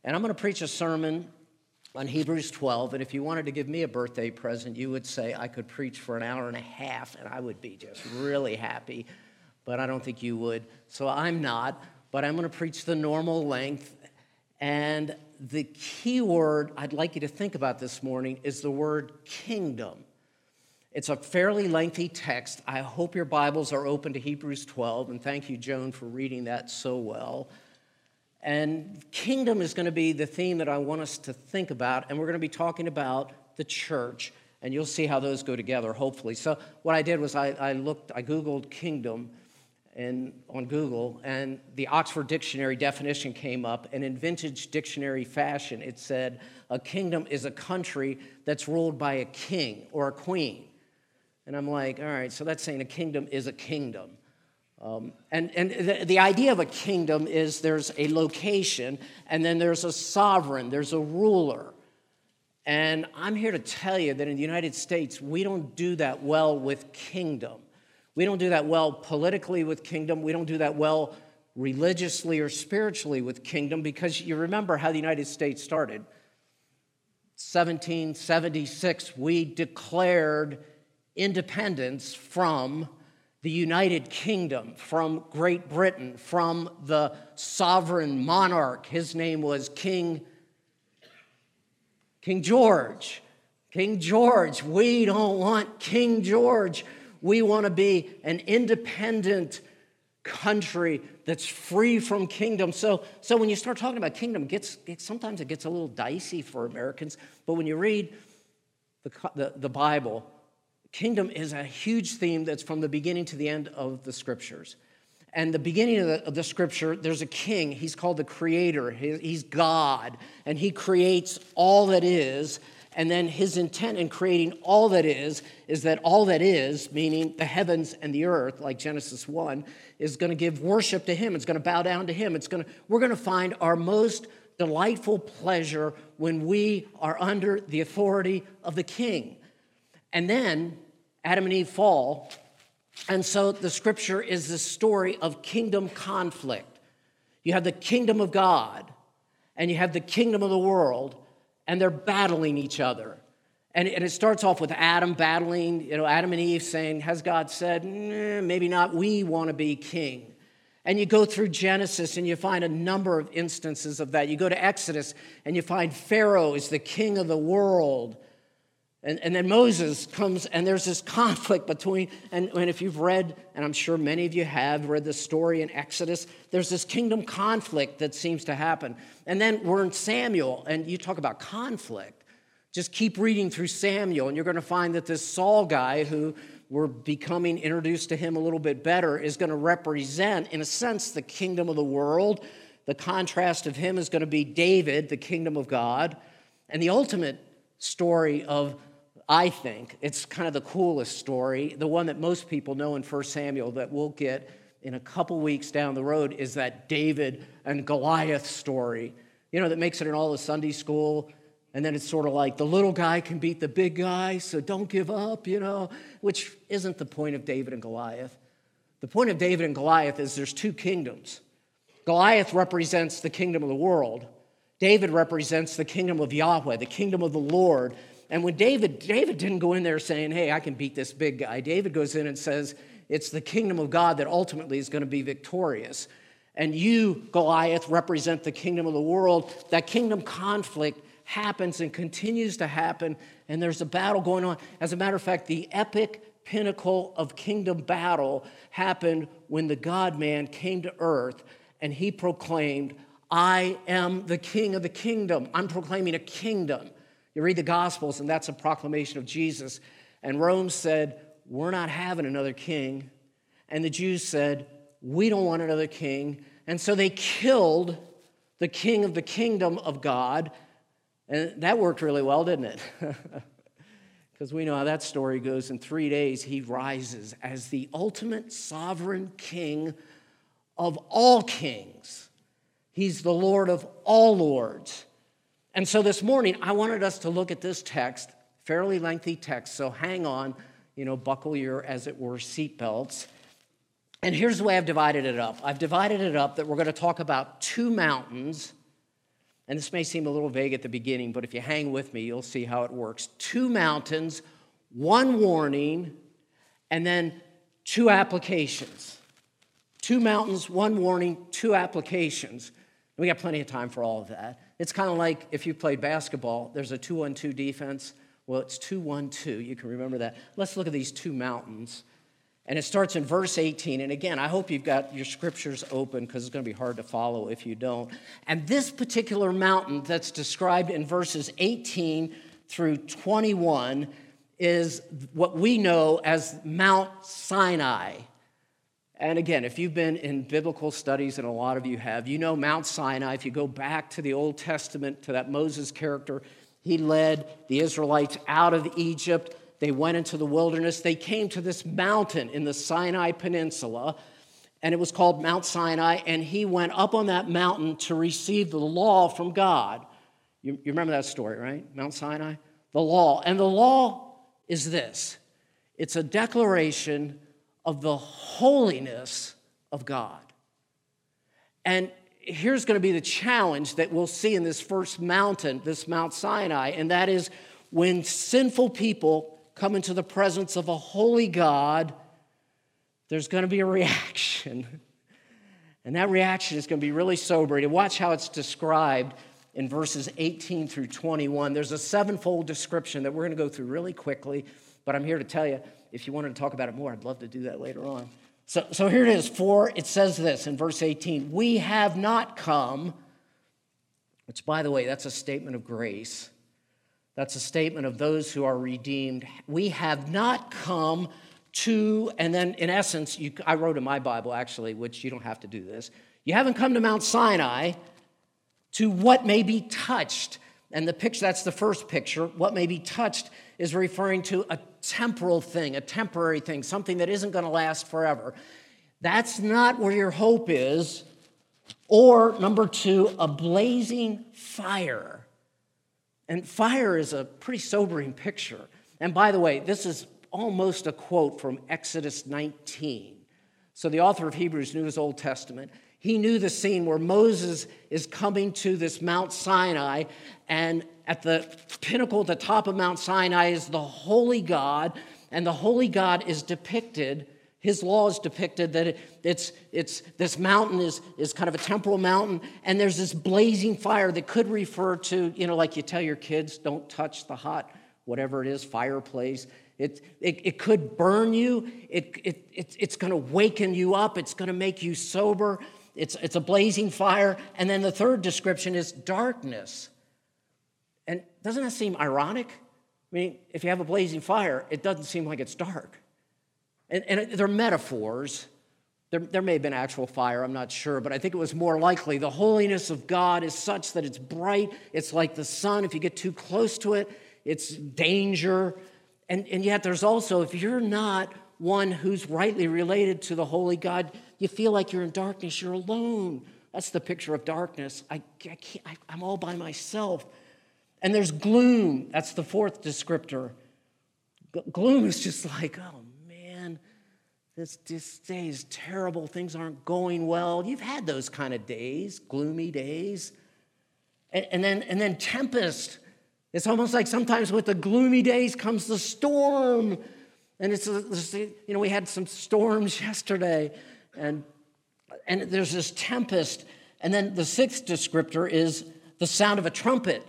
And I'm going to preach a sermon on Hebrews 12, and if you wanted to give me a birthday present, you would say I could preach for an hour and a half, and I would be just really happy, but I don't think you would, so I'm not, but I'm going to preach the normal length, and the key word I'd like you to think about this morning is the word kingdom. It's a fairly lengthy text. I hope your Bibles are open to Hebrews 12, and thank you, Joan, for reading that so well. And kingdom is going to be the theme that I want us to think about, and we're going to be talking about the church, and you'll see how those go together, hopefully. So what I did was I Googled kingdom on Google, and the Oxford Dictionary definition came up, and in vintage dictionary fashion, it said, a kingdom is a country that's ruled by a king or a queen. And I'm like, all right, so that's saying a kingdom is a kingdom. The idea of a kingdom is there's a location, and then there's a sovereign, there's a ruler. And I'm here to tell you that in the United States, we don't do that well with kingdom. We don't do that well politically with kingdom. We don't do that well religiously or spiritually with kingdom, because you remember how the United States started. 1776, we declared independence from the United Kingdom, from Great Britain, from the sovereign monarch. His name was King George. King George. We don't want King George. We want to be an independent country that's free from kingdom. So when you start talking about kingdom, sometimes it gets a little dicey for Americans. But when you read the Bible, kingdom is a huge theme that's from the beginning to the end of the Scriptures. And the beginning of the Scripture, there's a king. He's called the Creator. He's God, and he creates all that is. And then his intent in creating all that is that all that is, meaning the heavens and the earth, like Genesis 1, is going to give worship to him. It's going to bow down to him. We're going to find our most delightful pleasure when we are under the authority of the king. And then Adam and Eve fall, and so the Scripture is the story of kingdom conflict. You have the kingdom of God, and you have the kingdom of the world, and they're battling each other. And it starts off with Adam battling, Adam and Eve saying, has God said, maybe not, we want to be king. And you go through Genesis, and you find a number of instances of that. You go to Exodus, and you find Pharaoh is the king of the world. And then Moses comes, and there's this conflict between, and if you've read, and I'm sure many of you have read the story in Exodus, there's this kingdom conflict that seems to happen. And then we're in Samuel, and you talk about conflict. Just keep reading through Samuel, and you're going to find that this Saul guy, who we're becoming introduced to him a little bit better, is going to represent, in a sense, the kingdom of the world. The contrast of him is going to be David, the kingdom of God. And the ultimate story of, I think, it's kind of the coolest story, the one that most people know in 1 Samuel that we'll get in a couple weeks down the road, is that David and Goliath story, that makes it in all the Sunday school, and then it's sort of like the little guy can beat the big guy, so don't give up, which isn't the point of David and Goliath. The point of David and Goliath is there's two kingdoms. Goliath represents the kingdom of the world. David represents the kingdom of Yahweh, the kingdom of the Lord. And when David didn't go in there saying, hey, I can beat this big guy. David goes in and says, it's the kingdom of God that ultimately is going to be victorious. And you, Goliath, represent the kingdom of the world. That kingdom conflict happens and continues to happen, and there's a battle going on. As a matter of fact, the epic pinnacle of kingdom battle happened when the God-man came to earth, and he proclaimed, I am the king of the kingdom. I'm proclaiming a kingdom. You read the Gospels, and that's a proclamation of Jesus. And Rome said, we're not having another king. And the Jews said, we don't want another king. And so they killed the king of the kingdom of God. And that worked really well, didn't it? Because we know how that story goes. In 3 days, he rises as the ultimate sovereign king of all kings. He's the Lord of all lords. And so this morning, I wanted us to look at this text, fairly lengthy text, so hang on, buckle your, as it were, seatbelts. And here's the way I've divided it up. I've divided it up that we're going to talk about two mountains And this may seem a little vague at the beginning, but if you hang with me, you'll see how it works. 2 mountains, 1 warning, and then 2 applications. 2 mountains, 1 warning, 2 applications. We got plenty of time for all of that. It's kind of like if you played basketball, there's a 2-1-2 defense. Well, it's 2-1-2. You can remember that. Let's look at these 2 mountains. And it starts in verse 18. And again, I hope you've got your scriptures open because it's going to be hard to follow if you don't. And this particular mountain that's described in verses 18 through 21 is what we know as Mount Sinai. And again, if you've been in biblical studies, and a lot of you have, you know Mount Sinai. If you go back to the Old Testament, to that Moses character, he led the Israelites out of Egypt. They went into the wilderness. They came to this mountain in the Sinai Peninsula, and it was called Mount Sinai, and he went up on that mountain to receive the law from God. You remember that story, right? Mount Sinai? The law. And the law is this. It's a declaration of the holiness of God. And here's going to be the challenge that we'll see in this first mountain, this Mount Sinai, and that is when sinful people come into the presence of a holy God, there's going to be a reaction. And that reaction is going to be really sobering. And watch how it's described in verses 18 through 21. There's a 7-fold description that we're going to go through really quickly, but I'm here to tell you, if you wanted to talk about it more, I'd love to do that later on. So here it is. It says this in verse 18, we have not come, which, by the way, that's a statement of grace. That's a statement of those who are redeemed. We have not come to, and then in essence, I wrote in my Bible, actually, which you don't have to do this. You haven't come to Mount Sinai to what may be touched. And the picture, that's the first picture. What may be touched is referring to a temporal thing, a temporary thing, something that isn't going to last forever. That's not where your hope is. Or, number 2, a blazing fire. And fire is a pretty sobering picture. And by the way, this is almost a quote from Exodus 19. So the author of Hebrews knew his Old Testament. He knew the scene where Moses is coming to this Mount Sinai, and at the pinnacle, at the top of Mount Sinai, is the holy God, and the holy God is depicted, his law is depicted that it's this mountain is kind of a temporal mountain, and there's this blazing fire that could refer to, like you tell your kids, don't touch the hot, whatever it is, fireplace. It could burn you. It's going to waken you up. It's going to make you sober. It's a blazing fire. And then the third description is darkness. And doesn't that seem ironic? I mean, if you have a blazing fire, it doesn't seem like it's dark. And they're metaphors. There may have been actual fire, I'm not sure, but I think it was more likely. The holiness of God is such that it's bright. It's like the sun. If you get too close to it, it's danger. And yet there's also, if you're not one who's rightly related to the holy God, you feel like you're in darkness, you're alone. That's the picture of darkness. I'm all by myself. And there's gloom. That's the fourth descriptor. Gloom is just like, oh man, this day is terrible. Things aren't going well. You've had those kind of days, gloomy days. And then tempest. It's almost like sometimes with the gloomy days comes the storm. And we had some storms yesterday. And there's this tempest. And then the sixth descriptor is the sound of a trumpet.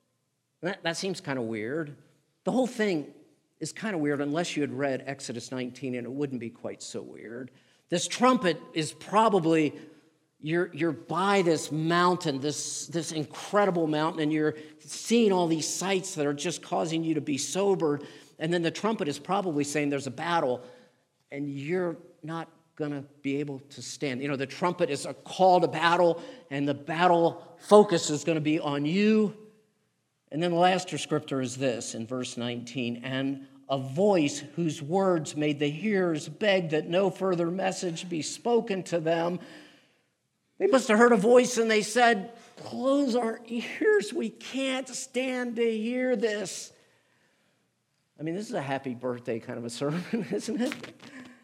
That seems kind of weird. The whole thing is kind of weird unless you had read Exodus 19, and it wouldn't be quite so weird. This trumpet is probably, you're by this mountain, this incredible mountain, and you're seeing all these sights that are just causing you to be sober. And then the trumpet is probably saying there's a battle, and you're not going to be able to stand. The trumpet is a call to battle, and the battle focus is going to be on you. And then the last descriptor is this in verse 19, and a voice whose words made the hearers beg that no further message be spoken to them. They must have heard a voice and they said, close our ears, we can't stand to hear this. I mean, this is a happy birthday kind of a sermon, isn't it?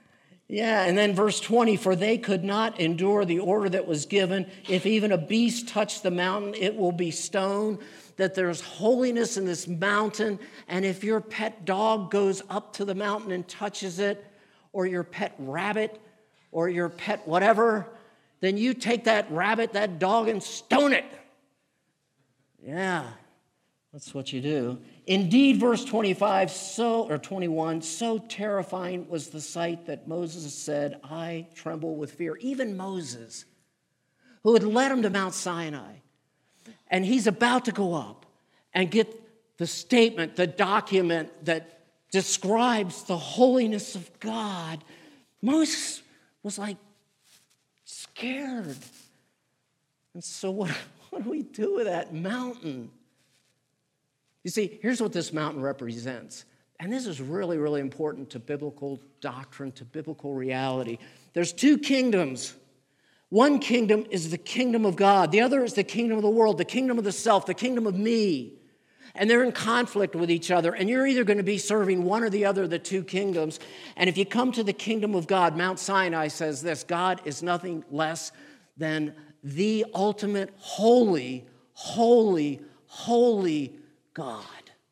Yeah, and then verse 20, for they could not endure the order that was given. If even a beast touch the mountain, it will be stoned. That there's holiness in this mountain, and if your pet dog goes up to the mountain and touches it, or your pet rabbit, or your pet whatever, then you take that rabbit, that dog, and stone it. Yeah, that's what you do. Indeed, verse 25, 21, so terrifying was the sight that Moses said, I tremble with fear. Even Moses, who had led him to Mount Sinai, and he's about to go up and get the statement, the document that describes the holiness of God. Moses was like scared. And so what do we do with that mountain? You see, here's what this mountain represents. And this is really, really important to biblical doctrine, to biblical reality. There's two kingdoms. One kingdom is the kingdom of God. The other is the kingdom of the world, the kingdom of the self, the kingdom of me. And they're in conflict with each other. And you're either going to be serving one or the other of the two kingdoms. And if you come to the kingdom of God, Mount Sinai says this, God is nothing less than the ultimate holy, holy, holy God.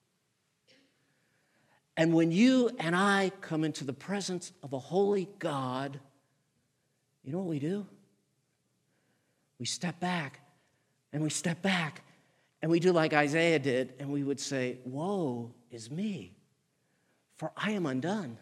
And when you and I come into the presence of a holy God, you know what we do? We step back, and we step back, and we do like Isaiah did, and we would say, woe is me, for I am undone.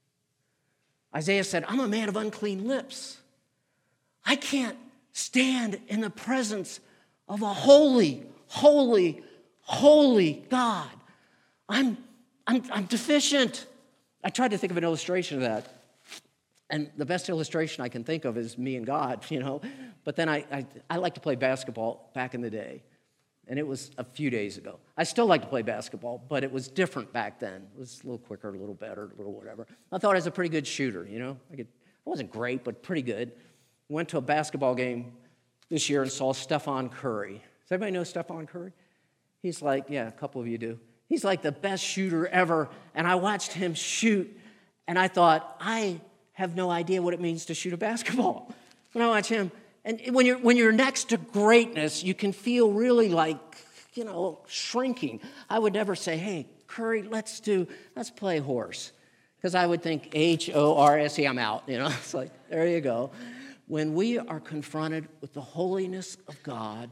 Isaiah said, I'm a man of unclean lips. I can't stand in the presence of a holy, holy, holy God. I'm deficient. I tried to think of an illustration of that. And the best illustration I can think of is me and God, you know. But then I like to play basketball back in the day. And it was a few days ago. I still like to play basketball, but it was different back then. It was a little quicker, a little better, a little whatever. I thought I was a pretty good shooter, you know. I wasn't great, but pretty good. Went to a basketball game this year and saw Stephen Curry. Does everybody know Stephen Curry? He's like, yeah, a couple of you do. He's like the best shooter ever. And I watched him shoot, and I thought, I have no idea what it means to shoot a basketball. When I watch him, and when you're next to greatness, you can feel really like, you know, shrinking. I would never say, hey, Curry, let's play horse. Because I would think H-O-R-S-E, I'm out, you know. It's like, there you go. When we are confronted with the holiness of God,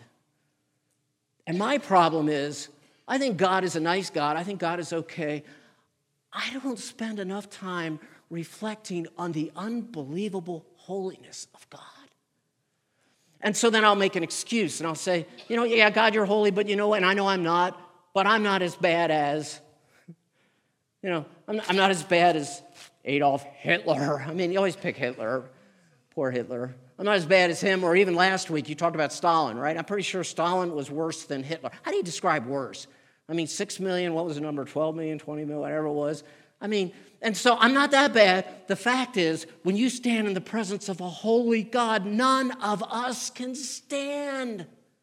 and my problem is, I think God is a nice God. I think God is okay. I don't spend enough time reflecting on the unbelievable holiness of God. And so then I'll make an excuse, and I'll say, you know, yeah, God, you're holy, but you know what, and I know I'm not, but I'm not as bad as, you know, I'm not as bad as Adolf Hitler. I mean, you always pick Hitler. Poor Hitler. I'm not as bad as him, or even last week you talked about Stalin, right? I'm pretty sure Stalin was worse than Hitler. How do you describe worse? I mean, 6 million, what was the number? 12 million, 20 million, whatever it was. I mean, and so I'm not that bad. The fact is, when you stand in the presence of a holy God, none of us can stand.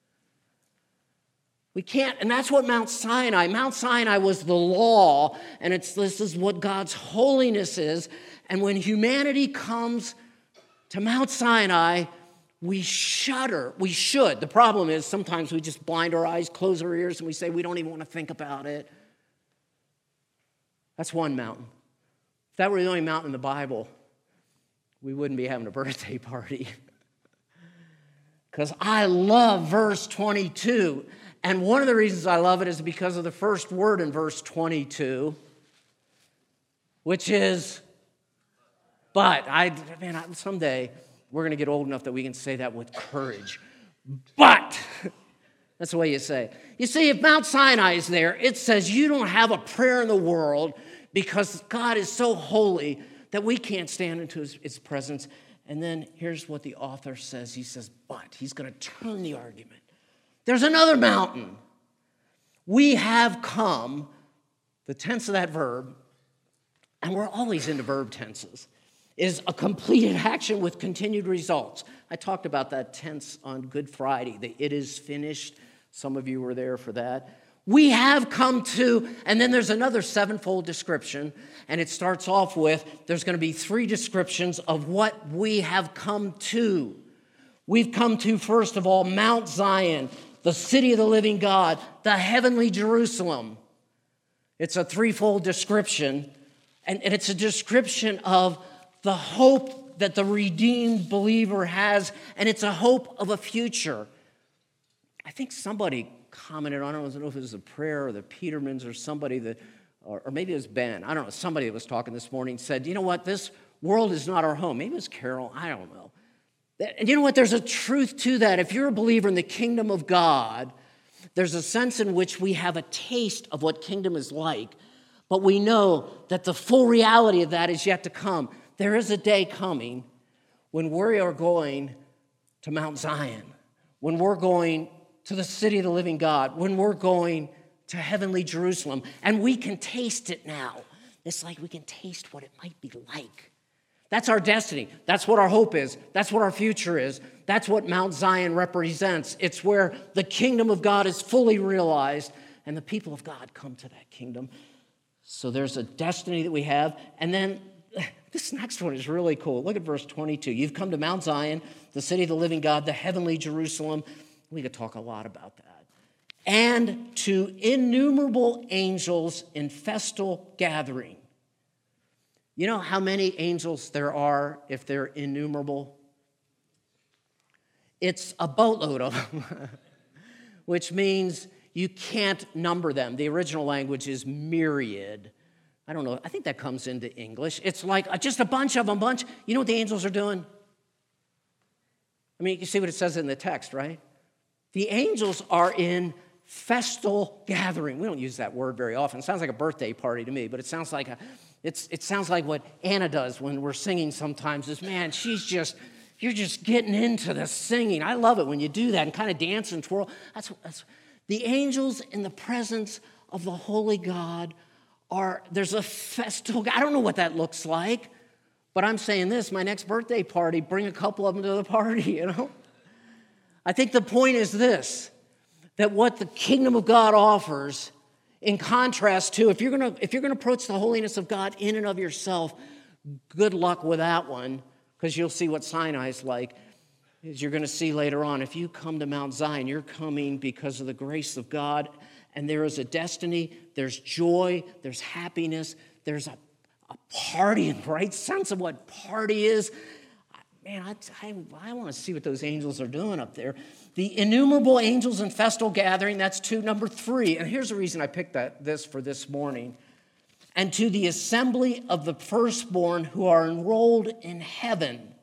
We can't, and that's what Mount Sinai was the law, and this is what God's holiness is. And when humanity comes to Mount Sinai, we shudder. We should. The problem is sometimes we just blind our eyes, close our ears, and we say we don't even want to think about it. That's one mountain. If that were the only mountain in the Bible, we wouldn't be having a birthday party. Because I love verse 22. And one of the reasons I love it is because of the first word in verse 22, which is but. Someday we're going to get old enough that we can say that with courage. But. That's the way you say it. You see, if Mount Sinai is there, it says you don't have a prayer in the world because God is so holy that we can't stand into his presence. And then here's what the author says. He says, but. He's going to turn the argument. There's another mountain. We have come, the tense of that verb, and we're always into verb tenses, is a completed action with continued results. I talked about that tense on Good Friday, the it is finished. Some of you were there for that. We have come to, and then there's another sevenfold description, and it starts off with, there's going to be three descriptions of what we have come to. We've come to, first of all, Mount Zion, the city of the living God, the heavenly Jerusalem. It's a threefold description, and it's a description of the hope that the redeemed believer has, and it's a hope of a future. I think somebody commented on it. I don't know if it was a prayer or the Petermans or somebody that, or maybe it was Ben. I don't know. Somebody that was talking this morning said, you know what, this world is not our home. Maybe it was Carol. I don't know. And you know what? There's a truth to that. If you're a believer in the kingdom of God, there's a sense in which we have a taste of what kingdom is like, but we know that the full reality of that is yet to come. There is a day coming when we are going to Mount Zion, when we're going to the city of the living God, when we're going to heavenly Jerusalem, and we can taste it now. It's like we can taste what it might be like. That's our destiny. That's what our hope is. That's what our future is. That's what Mount Zion represents. It's where the kingdom of God is fully realized, and the people of God come to that kingdom. So there's a destiny that we have, and then this next one is really cool. Look at verse 22. You've come to Mount Zion, the city of the living God, the heavenly Jerusalem. We could talk a lot about that. And to innumerable angels in festal gathering. You know how many angels there are if they're innumerable? It's a boatload of them, which means you can't number them. The original language is myriad. I don't know. I think that comes into English. It's like just a bunch of them, You know what the angels are doing? I mean, you see what it says in the text, right? The angels are in festal gathering. We don't use that word very often. It sounds like a birthday party to me, but it sounds like it sounds like what Anna does when we're singing sometimes is, man, you're just getting into the singing. I love it when you do that and kind of dance and twirl. That's the angels in the presence of the holy God there's a festal, I don't know what that looks like, but I'm saying this, my next birthday party, bring a couple of them to the party, you know? I think the point is this, that what the kingdom of God offers, in contrast to, if you're gonna approach the holiness of God in and of yourself, good luck with that one, because you'll see what Sinai's like. As you're going to see later on, if you come to Mount Zion, you're coming because of the grace of God, and there is a destiny, there's joy, there's happiness, there's a party in the right sense of what party is. Man, I want to see what those angels are doing up there. The innumerable angels in festal gathering, that's to number 3. And here's the reason I picked this for this morning. And to the assembly of the firstborn who are enrolled in heaven.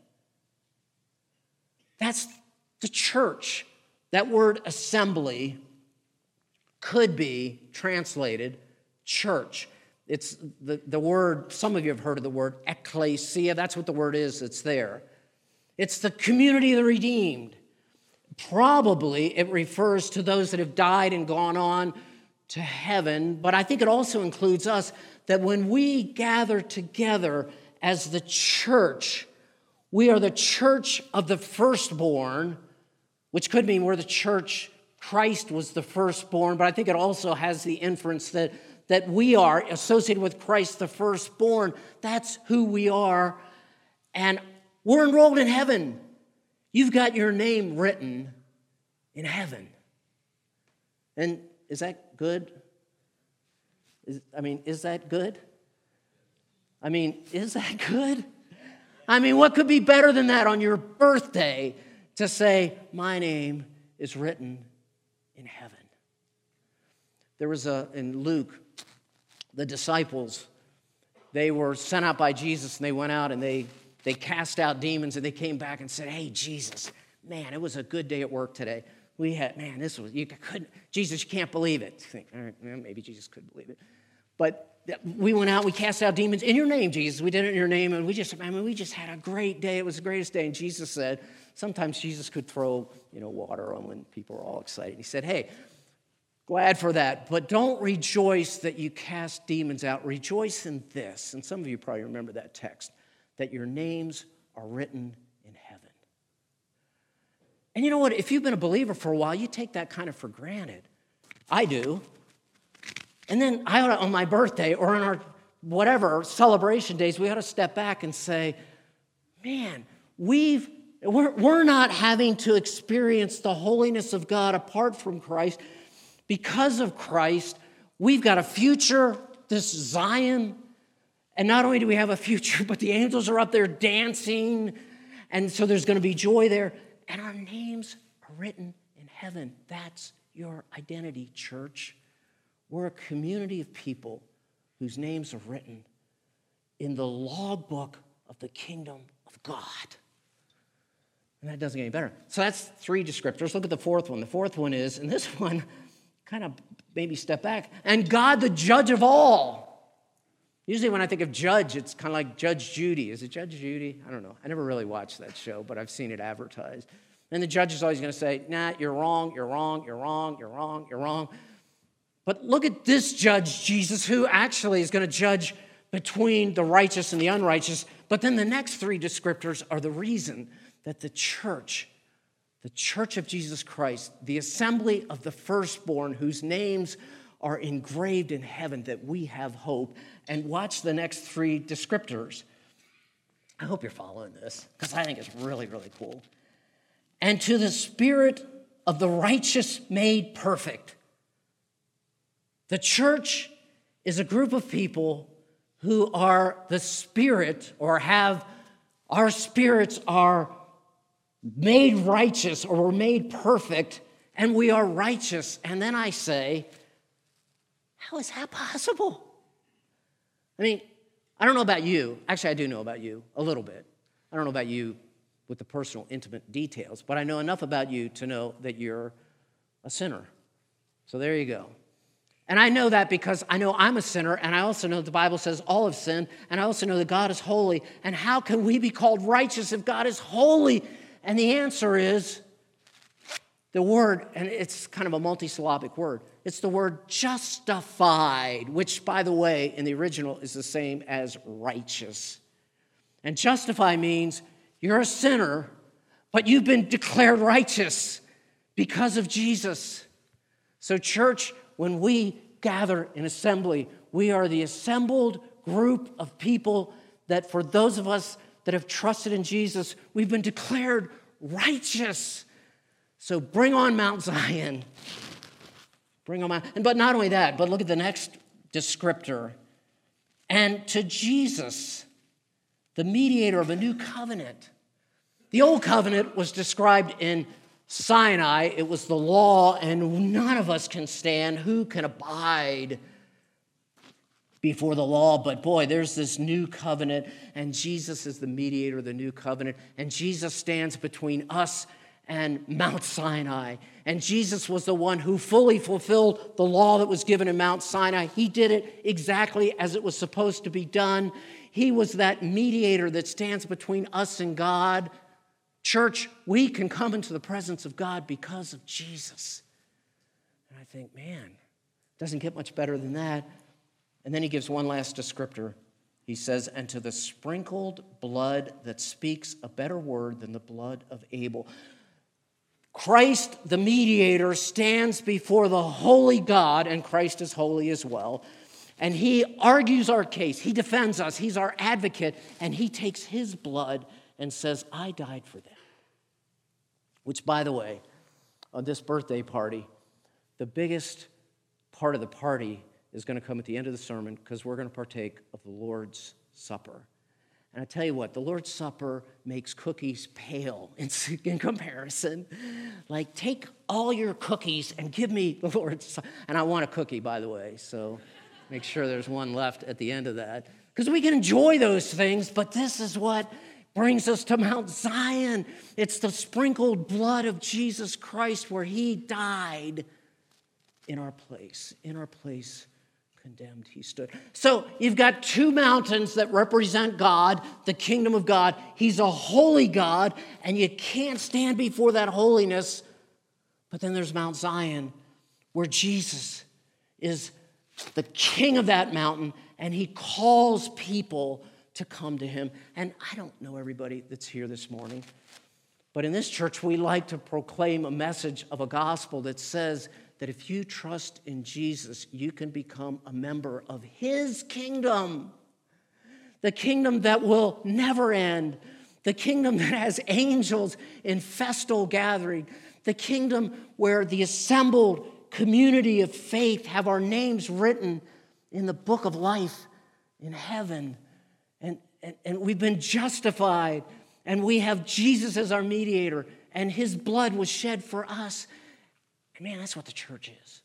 That's the church. That word assembly could be translated church. It's the word, some of you have heard of the word ecclesia. That's what the word is that's there. It's the community of the redeemed. Probably it refers to those that have died and gone on to heaven, but I think it also includes us, that when we gather together as the church, we are the church of the firstborn, which could mean we're the church, Christ was the firstborn, but I think it also has the inference that we are associated with Christ the firstborn. That's who we are, and we're enrolled in heaven. You've got your name written in heaven. And is that good? Is that good? Is that good? What could be better than that on your birthday to say, my name is written in heaven? There was in Luke, the disciples, they were sent out by Jesus, and they went out and they cast out demons, and they came back and said, hey, Jesus, man, it was a good day at work today. Jesus, you can't believe it. You think, all right, well, maybe Jesus could believe it. But we went out, we cast out demons in your name, Jesus. We did it in your name, and we just had a great day. It was the greatest day. And Jesus said, sometimes Jesus could throw, water on when people are all excited. He said, hey, glad for that, but don't rejoice that you cast demons out. Rejoice in this. And some of you probably remember that text, that your names are written in heaven. And you know what? If you've been a believer for a while, you take that kind of for granted. I do. And then I ought to, on my birthday or on our whatever celebration days, we ought to step back and say, man, we're not having to experience the holiness of God apart from Christ. Because of Christ, we've got a future, this Zion. And not only do we have a future, but the angels are up there dancing. And so there's going to be joy there. And our names are written in heaven. That's your identity, church. We're a community of people whose names are written in the logbook of the kingdom of God. And that doesn't get any better. So that's 3 descriptors. Look at the 4th one. The 4th one is, and this one kind of maybe step back, and God the judge of all. Usually when I think of judge, it's kind of like Judge Judy. Is it Judge Judy? I don't know. I never really watched that show, but I've seen it advertised. And the judge is always going to say, nah, you're wrong, you're wrong, you're wrong, you're wrong, you're wrong. But look at this judge, Jesus, who actually is going to judge between the righteous and the unrighteous. But then the next 3 descriptors are the reason that the church of Jesus Christ, the assembly of the firstborn, whose names are engraved in heaven, that we have hope. And watch the next 3 descriptors. I hope you're following this, because I think it's really, really cool. And to the spirit of the righteous made perfect. The church is a group of people who are the spirit, or have, our spirits are made righteous, or we're made perfect, and we are righteous. And then I say, how is that possible? I mean, I don't know about you. Actually, I do know about you a little bit. I don't know about you with the personal, intimate details, but I know enough about you to know that you're a sinner. So there you go. And I know that because I know I'm a sinner, and I also know the Bible says all have sinned, and I also know that God is holy. And how can we be called righteous if God is holy? And the answer is the word, and it's kind of a multisyllabic word. It's the word justified, which, by the way, in the original is the same as righteous. And justify means you're a sinner, but you've been declared righteous because of Jesus. So, church, when we gather in assembly, we are the assembled group of people that, for those of us that have trusted in Jesus, we've been declared righteous. So bring on Mount Zion. Bring on Mount, but not only that, but look at the next descriptor. And to Jesus, the mediator of a new covenant. The old covenant was described in Sinai. It was the law, and none of us can stand. Who can abide before the law? But boy, there's this new covenant, and Jesus is the mediator of the new covenant, and Jesus stands between us and Mount Sinai. And Jesus was the one who fully fulfilled the law that was given in Mount Sinai. He did it exactly as it was supposed to be done. He was that mediator that stands between us and God. Church, we can come into the presence of God because of Jesus. And I think, man, it doesn't get much better than that. And then he gives one last descriptor. He says, and to the sprinkled blood that speaks a better word than the blood of Abel. Christ, the mediator, stands before the holy God, and Christ is holy as well. And he argues our case. He defends us. He's our advocate. And he takes his blood and says, I died for them. Which, by the way, on this birthday party, the biggest part of the party is going to come at the end of the sermon, because we're going to partake of the Lord's Supper. And I tell you what, the Lord's Supper makes cookies pale in comparison. Like, take all your cookies and give me the Lord's Supper. And I want a cookie, by the way, so make sure there's one left at the end of that. Because we can enjoy those things, but this is what brings us to Mount Zion. It's the sprinkled blood of Jesus Christ, where he died in our place. In our place, condemned he stood. So you've got 2 mountains that represent God, the kingdom of God. He's a holy God, and you can't stand before that holiness. But then there's Mount Zion, where Jesus is the king of that mountain, and he calls people to come to him. And I don't know everybody that's here this morning, but in this church, we like to proclaim a message of a gospel that says that if you trust in Jesus, you can become a member of his kingdom. The kingdom that will never end. The kingdom that has angels in festal gathering. The kingdom where the assembled community of faith have our names written in the book of life in heaven. And we've been justified. And we have Jesus as our mediator. And his blood was shed for us. And man, that's what the church is.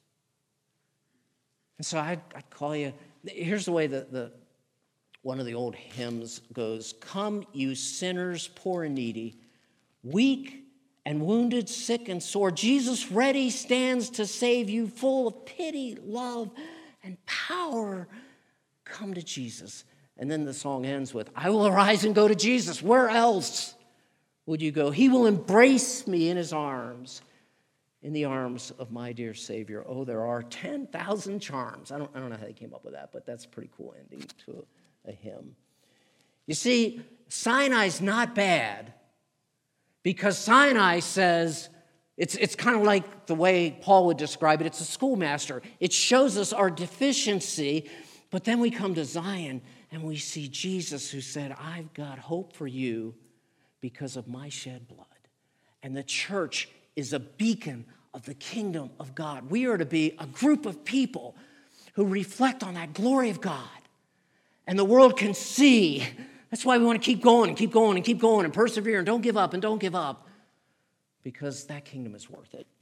And so I'd call you, here's the way that one of the old hymns goes. Come, you sinners, poor and needy, weak and wounded, sick and sore. Jesus ready stands to save you, full of pity, love, and power. Come to Jesus. And then the song ends with, I will arise and go to Jesus. Where else would you go? He will embrace me in his arms, in the arms of my dear Savior. Oh, there are 10,000 charms. I don't know how they came up with that, but that's a pretty cool ending to a hymn. You see, Sinai's not bad because Sinai says, it's kind of like the way Paul would describe it. It's a schoolmaster. It shows us our deficiency, but then we come to Zion and we see Jesus who said, I've got hope for you because of my shed blood. And the church is a beacon of the kingdom of God. We are to be a group of people who reflect on that glory of God. And the world can see. That's why we want to keep going and keep going and keep going and persevere and don't give up and don't give up. Because that kingdom is worth it.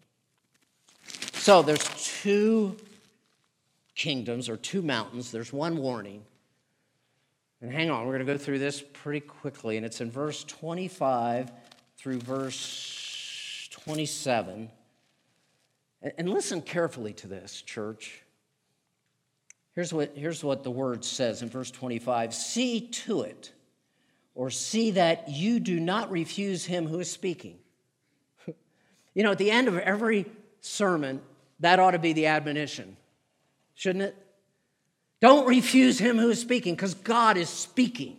So there's two kingdoms or two mountains. There's one warning. And hang on, we're going to go through this pretty quickly. And it's in verse 25 through verse 27. And listen carefully to this, church. Here's what the word says in verse 25. See to it, or see that you do not refuse him who is speaking. You know, at the end of every sermon, that ought to be the admonition, shouldn't it? Don't refuse him who is speaking, because God is speaking.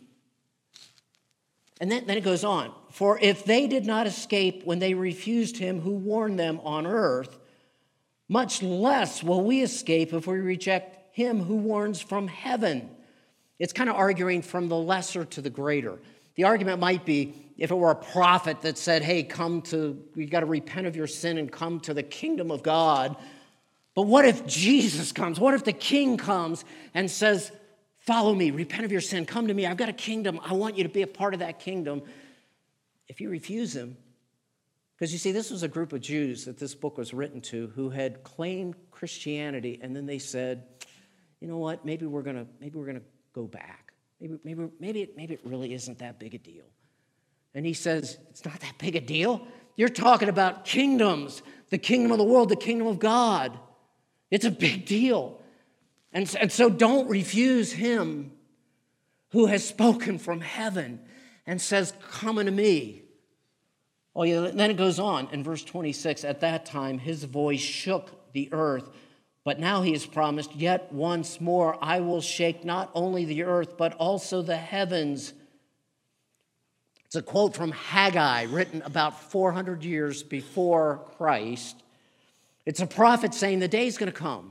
And then it goes on. For if they did not escape when they refused him who warned them on earth, much less will we escape if we reject him who warns from heaven. It's kind of arguing from the lesser to the greater. The argument might be if it were a prophet that said, hey, you got to repent of your sin and come to the kingdom of God. But what if Jesus comes? What if the king comes and says, follow me, repent of your sin, come to me. I've got a kingdom. I want you to be a part of that kingdom. If you refuse him, because you see, this was a group of Jews that this book was written to who had claimed Christianity, and then they said, you know what, maybe we're gonna go back. Maybe it really isn't that big a deal. And he says, it's not that big a deal. You're talking about kingdoms, the kingdom of the world, the kingdom of God. It's a big deal. And so don't refuse him who has spoken from heaven and says, come unto me. Oh, yeah, then it goes on in verse 26. At that time, his voice shook the earth. But now he has promised, yet once more I will shake not only the earth, but also the heavens. It's a quote from Haggai, written about 400 years before Christ. It's a prophet saying the day's going to come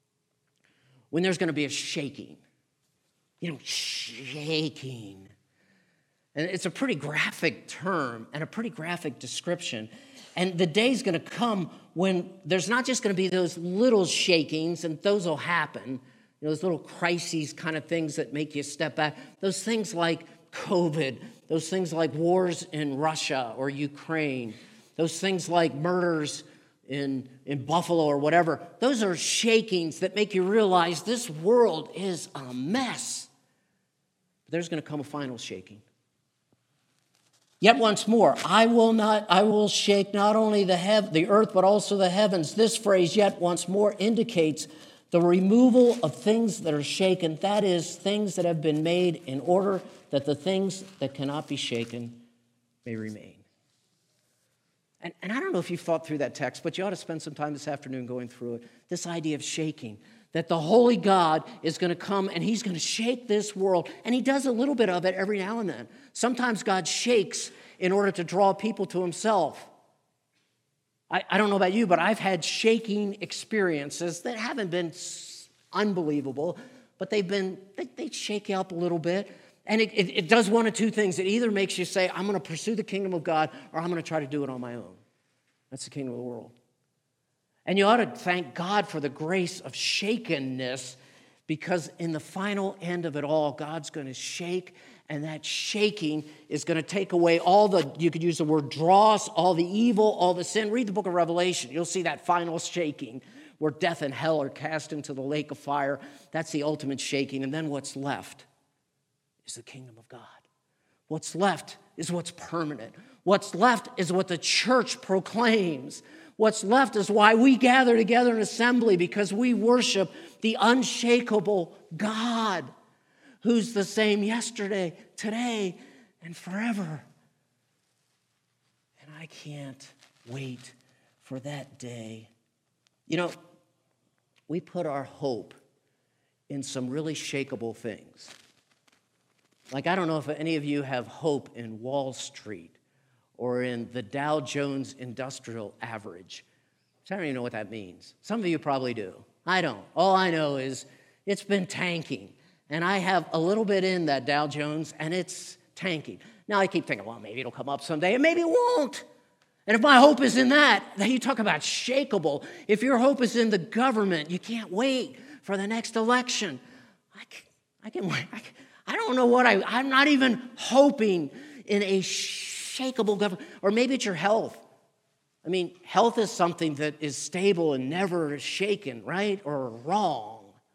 when there's going to be a shaking. Shaking. And it's a pretty graphic term and a pretty graphic description. And the day's going to come when there's not just going to be those little shakings, and those will happen, those little crises kind of things that make you step back. Those things like COVID, those things like wars in Russia or Ukraine, those things like murders in Buffalo or whatever. Those are shakings that make you realize this world is a mess. But there's going to come a final shaking. Yet once more, I will shake not only the earth, but also the heavens. This phrase, yet once more, indicates the removal of things that are shaken. That is, things that have been made in order that the things that cannot be shaken may remain. And I don't know if you've thought through that text, but you ought to spend some time this afternoon going through it. This idea of shaking, that the holy God is going to come and he's going to shake this world. And he does a little bit of it every now and then. Sometimes God shakes in order to draw people to himself. I don't know about you, but I've had shaking experiences that haven't been unbelievable, but they shake you up a little bit. And it does one of two things. It either makes you say, I'm going to pursue the kingdom of God, or I'm going to try to do it on my own. That's the kingdom of the world. And you ought to thank God for the grace of shakenness, because in the final end of it all, God's going to shake, and that shaking is going to take away you could use the word dross, all the evil, all the sin. Read the book of Revelation. You'll see that final shaking where death and hell are cast into the lake of fire. That's the ultimate shaking. And then what's left is the kingdom of God. What's left is what's permanent. What's left is what the church proclaims. What's left is why we gather together in assembly, because we worship the unshakable God who's the same yesterday, today, and forever. And I can't wait for that day. You know, we put our hope in some really shakable things. Like, I don't know if any of you have hope in Wall Street or in the Dow Jones Industrial Average. I don't even know what that means. Some of you probably do. I don't. All I know is it's been tanking. And I have a little bit in that Dow Jones, and it's tanking. Now I keep thinking, well, maybe it'll come up someday, and maybe it won't. And if my hope is in that, then you talk about shakable. If your hope is in the government, you can't wait for the next election. I can wait. I don't know what I'm not even hoping in a shakable government. Or maybe it's your health. I mean, health is something that is stable and never shaken, right? Or wrong.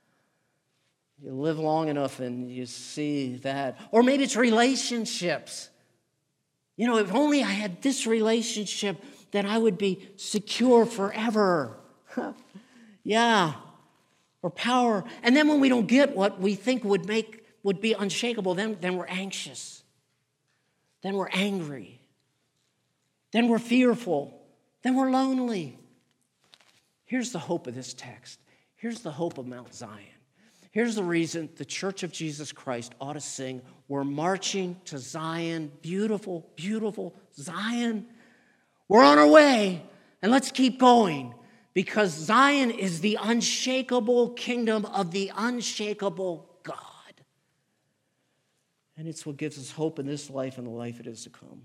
You live long enough and you see that. Or maybe it's relationships. You know, if only I had this relationship, then I would be secure forever. Yeah. Or power. And then when we don't get what we think would be unshakable, then we're anxious. Then we're angry. Then we're fearful. Then we're lonely. Here's the hope of this text. Here's the hope of Mount Zion. Here's the reason the Church of Jesus Christ ought to sing, we're marching to Zion, beautiful, beautiful Zion. We're on our way, and let's keep going, because Zion is the unshakable kingdom of the unshakable God. And it's what gives us hope in this life and the life it is to come.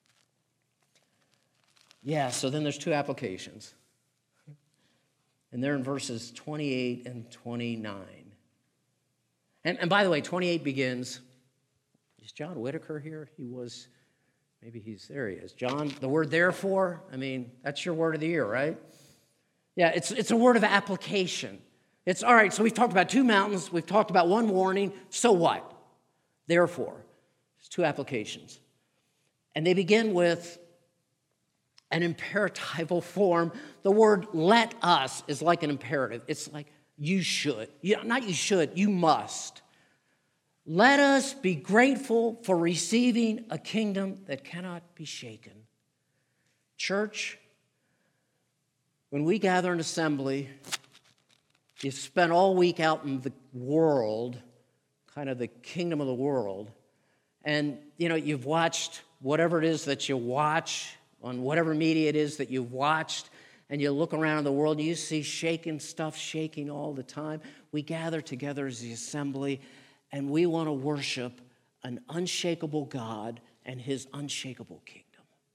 Yeah, so then there's two applications. And they're in verses 28 and 29. And by the way, 28 begins, is John Whitaker here? There he is. John, the word therefore, I mean, that's your word of the year, right? Yeah, it's a word of application. It's, all right, so we've talked about two mountains, we've talked about one warning, so what? Therefore, there's two applications. And they begin with an imperatival form. The word let us is like an imperative. It's like, you should. Not you should, you must. Let us be grateful for receiving a kingdom that cannot be shaken. Church, when we gather in assembly, you spend all week out in the world, kind of the kingdom of the world, and you've watched whatever it is that you watch on whatever media it is that you've watched, and you look around in the world and you see shaking all the time. We gather together as the assembly, and we want to worship an unshakable God and his unshakable kingdom.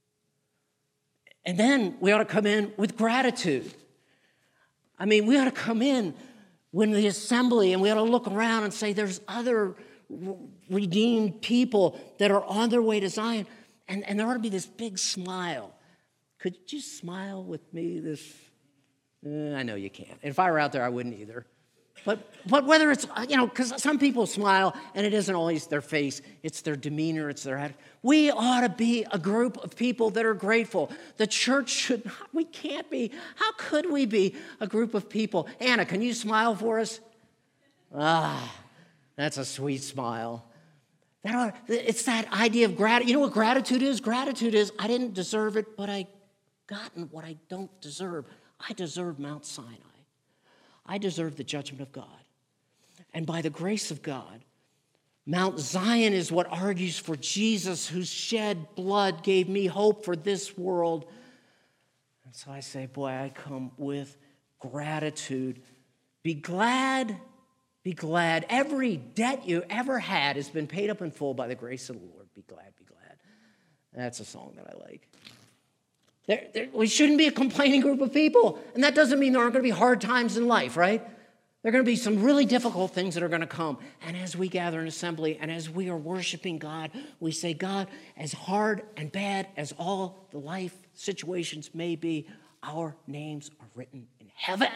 And then we ought to come in with gratitude. I mean, we ought to come in when the assembly, and we ought to look around and say, there's other redeemed people that are on their way to Zion, and there ought to be this big smile. Could you smile with me? I know you can't. If I were out there, I wouldn't either. But whether it's, because some people smile, and it isn't always their face, it's their demeanor, it's their attitude. We ought to be a group of people that are grateful. The church should not, we can't be. How could we be a group of people? Anna, can you smile for us? That's a sweet smile. It's that idea of gratitude. You know what gratitude is? Gratitude is, I didn't deserve it, but I gotten what I don't deserve. I deserve Mount Sinai. I deserve the judgment of God. And by the grace of God, Mount Zion is what argues for Jesus, whose shed blood gave me hope for this world And so I say, boy, I come with gratitude. Be glad, be glad. Every debt you ever had has been paid up in full by the grace of the Lord. Be glad, be glad. That's a song that I like. We shouldn't be a complaining group of people. And that doesn't mean there aren't going to be hard times in life, right? There are going to be some really difficult things that are going to come. And as we gather in assembly and as we are worshiping God, we say, God, as hard and bad as all the life situations may be, our names are written in heaven.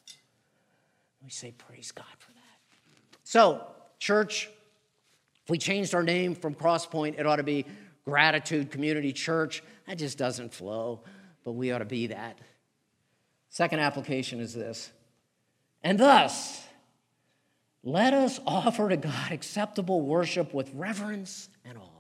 We say, praise God for that. So, church, if we changed our name from Crosspoint, it ought to be Gratitude Community Church. That just doesn't flow, but we ought to be that. Second application is this. And thus, let us offer to God acceptable worship with reverence and awe.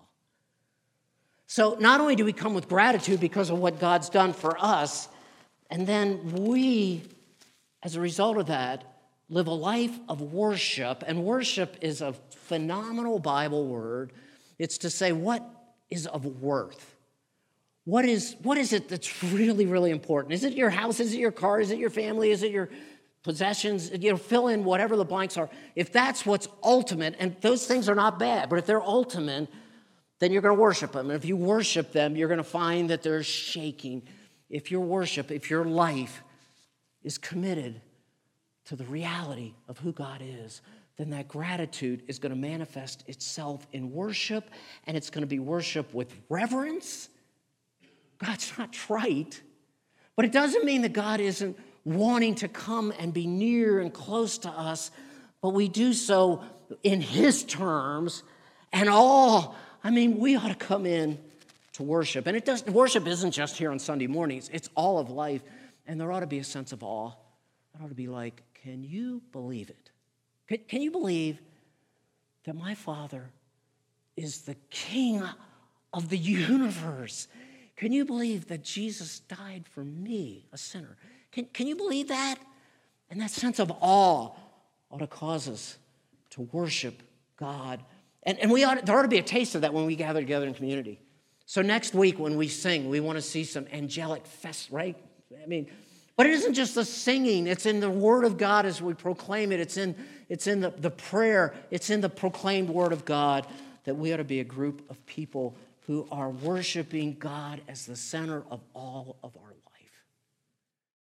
So not only do we come with gratitude because of what God's done for us, and then we, as a result of that, live a life of worship. And worship is a phenomenal Bible word. It's to say what is of worth. What is it that's really, really important? Is it your house? Is it your car? Is it your family? Is it your possessions? Fill in whatever the blanks are. If that's what's ultimate, and those things are not bad, but if they're ultimate, then you're going to worship them. And if you worship them, you're going to find that they're shaking. If your life is committed to the reality of who God is, then that gratitude is going to manifest itself in worship, and it's going to be worship with reverence. God's not trite, but it doesn't mean that God isn't wanting to come and be near and close to us, but we do so in His terms, and we ought to come in to worship. And worship isn't just here on Sunday mornings, it's all of life, and there ought to be a sense of awe. It ought to be like, can you believe it? Can you believe that my Father is the King of the universe? Can you believe that Jesus died for me, a sinner? Can you believe that? And that sense of awe ought to cause us to worship God. And there ought to be a taste of that when we gather together in community. So next week when we sing, we want to see some angelic right? But it isn't just the singing. It's in the Word of God as we proclaim it. It's in the prayer. It's in the proclaimed Word of God that we ought to be a group of people who are worshiping God as the center of all of our lives.